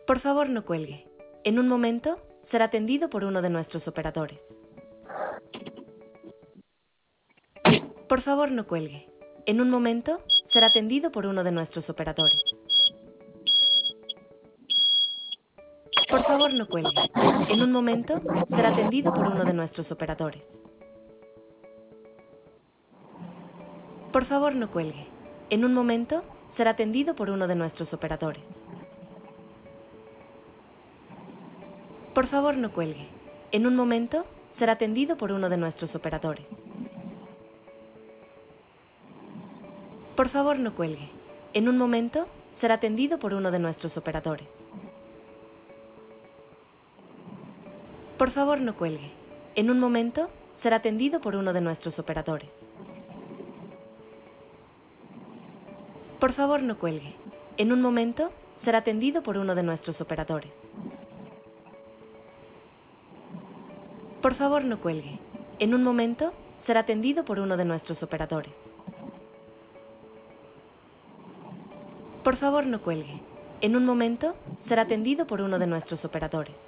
Por favor, no cuelgue. En un momento, será atendido por uno de nuestros operadores. Por favor, no cuelgue. En un momento, será atendido por uno de nuestros operadores. Por favor, no cuelgue. En un momento, será atendido por uno de nuestros operadores. Por favor, no cuelgue. En un momento, será atendido por uno de nuestros operadores. Por favor, no cuelgue. En un momento, será atendido por uno de nuestros operadores. Por favor, no cuelgue. En un momento, será atendido por uno de nuestros operadores. Por favor, no cuelgue. En un momento, será atendido por uno de nuestros operadores. Por favor, no cuelgue. En un momento, será atendido por uno de nuestros operadores. Por favor, no cuelgue. En un momento, será atendido por uno de nuestros operadores. Por favor, no cuelgue. En un momento, será atendido por uno de nuestros operadores.